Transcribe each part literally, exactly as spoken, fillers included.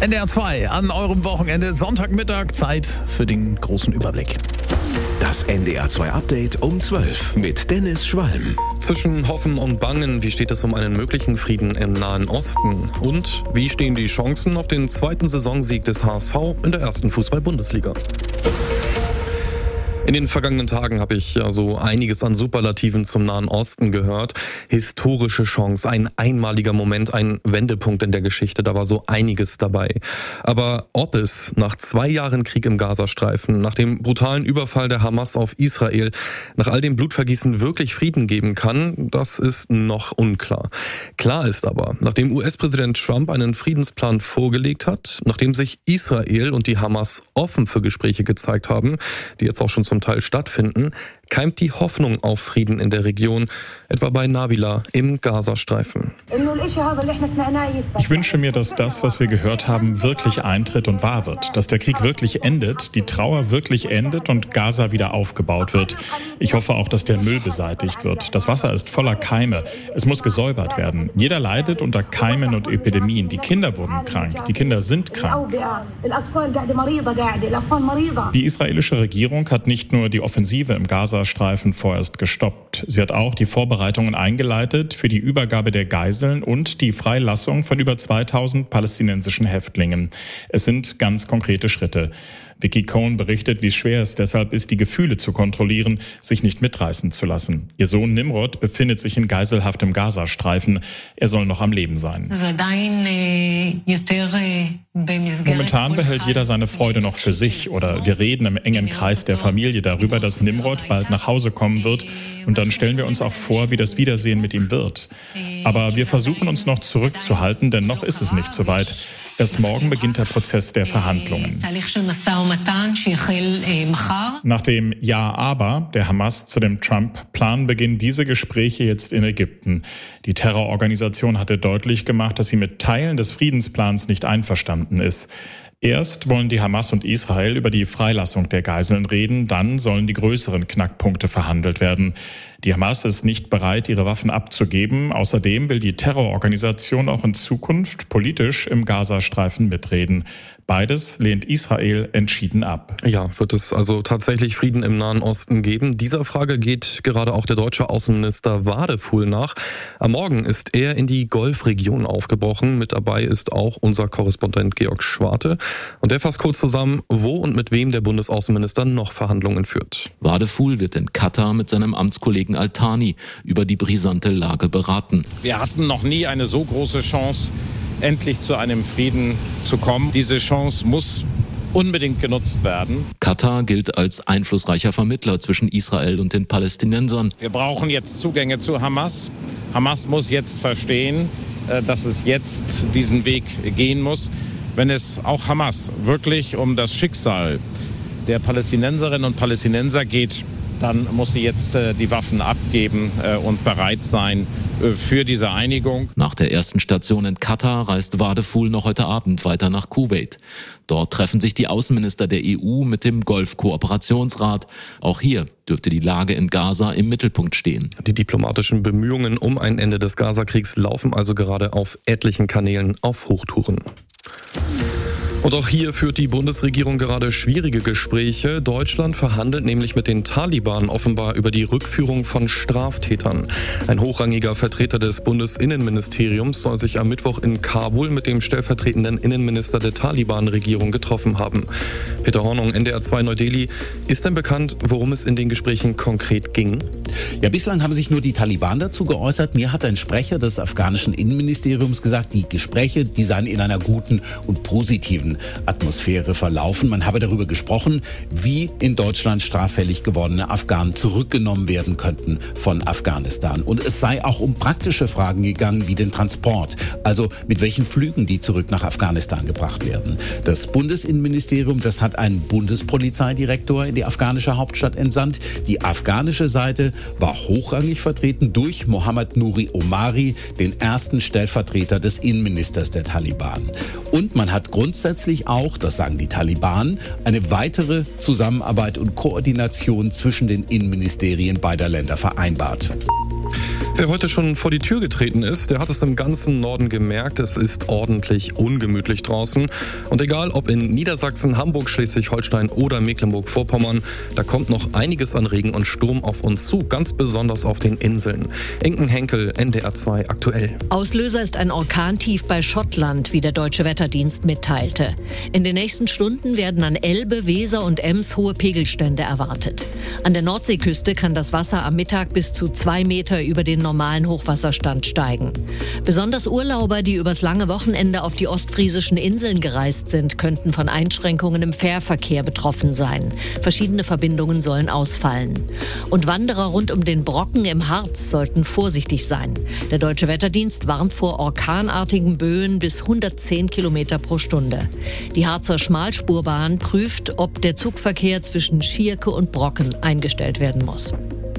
N D R zwei an eurem Wochenende, Sonntagmittag, Zeit für den großen Überblick. Das N D R zwei Update um zwölf mit Dennis Schwalm. Zwischen Hoffen und Bangen, wie steht es um einen möglichen Frieden im Nahen Osten? Und wie stehen die Chancen auf den zweiten Saisonsieg des H S V in der ersten Fußball-Bundesliga? In den vergangenen Tagen habe ich ja so einiges an Superlativen zum Nahen Osten gehört. Historische Chance, ein einmaliger Moment, ein Wendepunkt in der Geschichte, da war so einiges dabei. Aber ob es nach zwei Jahren Krieg im Gazastreifen, nach dem brutalen Überfall der Hamas auf Israel, nach all dem Blutvergießen wirklich Frieden geben kann, das ist noch unklar. Klar ist aber, nachdem U S-Präsident Trump einen Friedensplan vorgelegt hat, nachdem sich Israel und die Hamas offen für Gespräche gezeigt haben, die jetzt auch schon zum Teil stattfinden, keimt die Hoffnung auf Frieden in der Region, etwa bei Nabila im Gazastreifen. Ich wünsche mir, dass das, was wir gehört haben, wirklich eintritt und wahr wird. Dass der Krieg wirklich endet, die Trauer wirklich endet und Gaza wieder aufgebaut wird. Ich hoffe auch, dass der Müll beseitigt wird. Das Wasser ist voller Keime. Es muss gesäubert werden. Jeder leidet unter Keimen und Epidemien. Die Kinder wurden krank. Die Kinder sind krank. Die israelische Regierung hat nicht nur die Offensive im Gazastreifen vorerst gestoppt. Sie hat auch die Vorbereitungen eingeleitet für die Übergabe der Geiseln und die Freilassung von über zweitausend palästinensischen Häftlingen. Es sind ganz konkrete Schritte. Vicky Cohn berichtet, wie schwer es deshalb ist, die Gefühle zu kontrollieren, sich nicht mitreißen zu lassen. Ihr Sohn Nimrod befindet sich in Geiselhaft im Gazastreifen. Er soll noch am Leben sein. Momentan behält jeder seine Freude noch für sich oder wir reden im engen Kreis der Familie darüber, dass Nimrod bald nach Hause kommen wird und dann stellen wir uns auch vor, wie das Wiedersehen mit ihm wird. Aber wir versuchen uns noch zurückzuhalten, denn noch ist es nicht so weit. Erst morgen beginnt der Prozess der Verhandlungen. Nach dem Ja-Aber der Hamas zu dem Trump-Plan beginnen diese Gespräche jetzt in Ägypten. Die Terrororganisation hatte deutlich gemacht, dass sie mit Teilen des Friedensplans nicht einverstanden ist. Erst wollen die Hamas und Israel über die Freilassung der Geiseln reden, dann sollen die größeren Knackpunkte verhandelt werden. Die Hamas ist nicht bereit, ihre Waffen abzugeben. Außerdem will die Terrororganisation auch in Zukunft politisch im Gazastreifen mitreden. Beides lehnt Israel entschieden ab. Ja, wird es also tatsächlich Frieden im Nahen Osten geben? Dieser Frage geht gerade auch der deutsche Außenminister Wadefuhl nach. Am Morgen ist er in die Golfregion aufgebrochen. Mit dabei ist auch unser Korrespondent Georg Schwarte. Und der fasst kurz zusammen, wo und mit wem der Bundesaußenminister noch Verhandlungen führt. Wadefuhl wird in Katar mit seinem Amtskollegen Al-Thani über die brisante Lage beraten. Wir hatten noch nie eine so große Chance, endlich zu einem Frieden zu kommen. Diese Chance muss unbedingt genutzt werden. Katar gilt als einflussreicher Vermittler zwischen Israel und den Palästinensern. Wir brauchen jetzt Zugänge zu Hamas. Hamas muss jetzt verstehen, dass es jetzt diesen Weg gehen muss. Wenn es auch Hamas wirklich um das Schicksal der Palästinenserinnen und Palästinenser geht, dann muss sie jetzt äh, die Waffen abgeben äh, und bereit sein äh, für diese Einigung. Nach der ersten Station in Katar reist Wadefuhl noch heute Abend weiter nach Kuwait. Dort treffen sich die Außenminister der E U mit dem Golfkooperationsrat. Auch hier dürfte die Lage in Gaza im Mittelpunkt stehen. Die diplomatischen Bemühungen um ein Ende des Gazakriegs laufen also gerade auf etlichen Kanälen auf Hochtouren. Und auch hier führt die Bundesregierung gerade schwierige Gespräche. Deutschland verhandelt nämlich mit den Taliban offenbar über die Rückführung von Straftätern. Ein hochrangiger Vertreter des Bundesinnenministeriums soll sich am Mittwoch in Kabul mit dem stellvertretenden Innenminister der Taliban-Regierung getroffen haben. Peter Hornung, N D R zwei Neu-Delhi. Ist denn bekannt, worum es in den Gesprächen konkret ging? Ja, bislang haben sich nur die Taliban dazu geäußert. Mir hat ein Sprecher des afghanischen Innenministeriums gesagt, die Gespräche, die seien in einer guten und positiven Atmosphäre verlaufen. Man habe darüber gesprochen, wie in Deutschland straffällig gewordene Afghanen zurückgenommen werden könnten von Afghanistan. Und es sei auch um praktische Fragen gegangen, wie den Transport, also mit welchen Flügen die zurück nach Afghanistan gebracht werden. Das Bundesinnenministerium, das hat einen Bundespolizeidirektor in die afghanische Hauptstadt entsandt. Die afghanische Seite war hochrangig vertreten durch Mohammad Nouri Omari, den ersten Stellvertreter des Innenministers der Taliban. Und man hat grundsätzlich auch, das sagen die Taliban, eine weitere Zusammenarbeit und Koordination zwischen den Innenministerien beider Länder vereinbart. Wer heute schon vor die Tür getreten ist, der hat es im ganzen Norden gemerkt. Es ist ordentlich ungemütlich draußen. Und egal ob in Niedersachsen, Hamburg, Schleswig-Holstein oder Mecklenburg-Vorpommern, da kommt noch einiges an Regen und Sturm auf uns zu, ganz besonders auf den Inseln. Inken Henkel, N D R zwei aktuell. Auslöser ist ein Orkantief bei Schottland, wie der Deutsche Wetterdienst mitteilte. In den nächsten Stunden werden an Elbe, Weser und Ems hohe Pegelstände erwartet. An der Nordseeküste kann das Wasser am Mittag bis zu zwei Meter über den normalen Hochwasserstand steigen. Besonders Urlauber, die übers lange Wochenende auf die ostfriesischen Inseln gereist sind, könnten von Einschränkungen im Fährverkehr betroffen sein. Verschiedene Verbindungen sollen ausfallen. Und Wanderer rund um den Brocken im Harz sollten vorsichtig sein. Der Deutsche Wetterdienst warnt vor orkanartigen Böen bis hundertzehn Kilometer pro Stunde. Die Harzer Schmalspurbahn prüft, ob der Zugverkehr zwischen Schierke und Brocken eingestellt werden muss.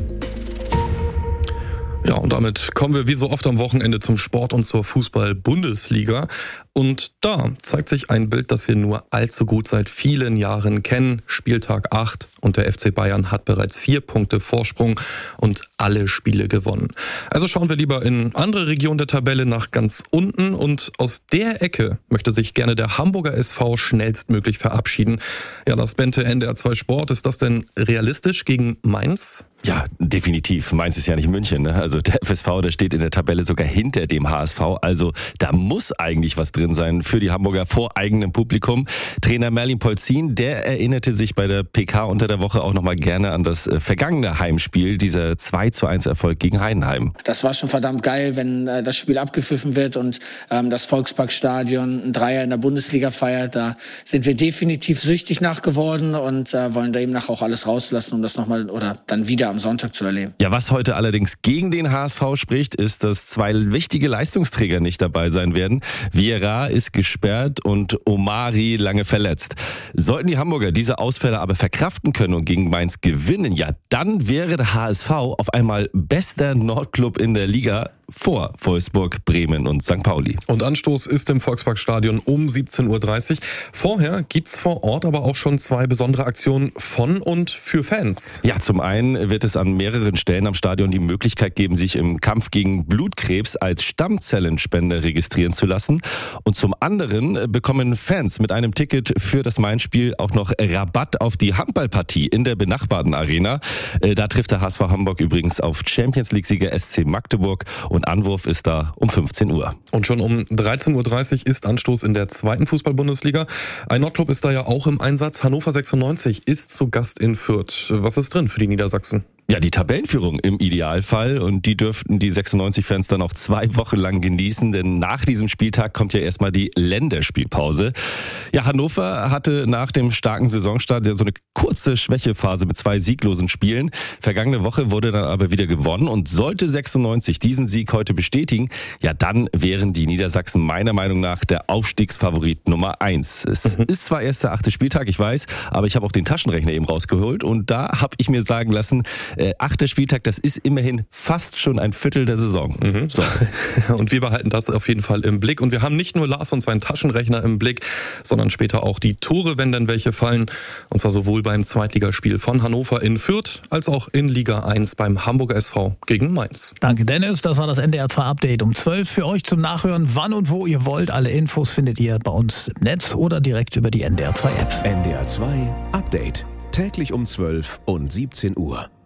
Ja, und damit kommen wir wie so oft am Wochenende zum Sport und zur Fußball-Bundesliga. Und da zeigt sich ein Bild, das wir nur allzu gut seit vielen Jahren kennen. Spieltag acht und der F C Bayern hat bereits vier Punkte Vorsprung und alle Spiele gewonnen. Also schauen wir lieber in andere Regionen der Tabelle nach ganz unten. Und aus der Ecke möchte sich gerne der Hamburger S V schnellstmöglich verabschieden. Ja, Lars Bente, N D R zwei Sport. Ist das denn realistisch gegen Mainz? Ja, definitiv. Mainz ist ja nicht München, ne? Also der F S V, der steht in der Tabelle sogar hinter dem H S V. Also da muss eigentlich was drin sein für die Hamburger vor eigenem Publikum. Trainer Merlin Polzin, der erinnerte sich bei der P K unter der Woche auch nochmal gerne an das vergangene Heimspiel, dieser zwei zu eins Erfolg gegen Heidenheim. Das war schon verdammt geil, wenn äh, das Spiel abgepfiffen wird und ähm, das Volksparkstadion ein Dreier in der Bundesliga feiert. Da sind wir definitiv süchtig nach geworden und äh, wollen demnach auch alles rauslassen, um das nochmal oder dann wieder am Sonntag zu erleben. Ja, was heute allerdings gegen den H S V spricht, ist, dass zwei wichtige Leistungsträger nicht dabei sein werden. Vieira ist gesperrt und Omari lange verletzt. Sollten die Hamburger diese Ausfälle aber verkraften können und gegen Mainz gewinnen, ja, dann wäre der H S V auf einmal bester Nordclub in der Liga vor Wolfsburg, Bremen und Sankt Pauli. Und Anstoß ist im Volksparkstadion um siebzehn Uhr dreißig. Vorher gibt's vor Ort aber auch schon zwei besondere Aktionen von und für Fans. Ja, zum einen wird es an mehreren Stellen am Stadion die Möglichkeit geben, sich im Kampf gegen Blutkrebs als Stammzellenspender registrieren zu lassen. Und zum anderen bekommen Fans mit einem Ticket für das Mainz-Spiel auch noch Rabatt auf die Handballpartie in der benachbarten Arena. Da trifft der H S V Hamburg übrigens auf Champions-League-Sieger S C Magdeburg. Und Anwurf ist da um fünfzehn Uhr. Und schon um dreizehn Uhr dreißig ist Anstoß in der zweiten Fußball-Bundesliga. Ein Nordclub ist da ja auch im Einsatz. Hannover sechsundneunzig ist zu Gast in Fürth. Was ist drin für die Niedersachsen? Ja, die Tabellenführung im Idealfall, und die dürften die sechsundneunzig-Fans dann auch zwei Wochen lang genießen, denn nach diesem Spieltag kommt ja erstmal die Länderspielpause. Ja, Hannover hatte nach dem starken Saisonstart ja so eine kurze Schwächephase mit zwei sieglosen Spielen. Vergangene Woche wurde dann aber wieder gewonnen, und sollte sechsundneunzig diesen Sieg heute bestätigen, ja, dann wären die Niedersachsen meiner Meinung nach der Aufstiegsfavorit Nummer eins. Es mhm. ist zwar erst der achte Spieltag, ich weiß, aber ich habe auch den Taschenrechner eben rausgeholt, und da habe ich mir sagen lassen, Äh, achter Spieltag, das ist immerhin fast schon ein Viertel der Saison. Mhm. So. Und wir behalten das auf jeden Fall im Blick. Und wir haben nicht nur Lars und seinen Taschenrechner im Blick, sondern später auch die Tore, wenn denn welche fallen. Und zwar sowohl beim Zweitligaspiel von Hannover in Fürth, als auch in Liga eins beim Hamburger S V gegen Mainz. Danke, Dennis. Das war das N D R zwei Update um zwölf. Für euch zum Nachhören, wann und wo ihr wollt. Alle Infos findet ihr bei uns im Netz oder direkt über die N D R zwei App. N D R zwei Update. Täglich um zwölf und siebzehn Uhr.